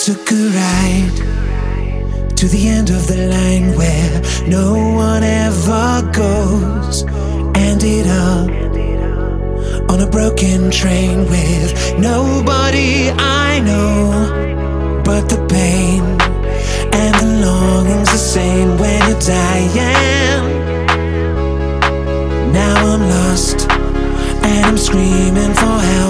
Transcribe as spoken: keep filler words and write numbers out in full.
took a ride to the end of the line where no one ever goes. Ended up on a broken train with nobody I know, but the pain and the longing's the same when you're dying. Now I'm lost and I'm screaming for help.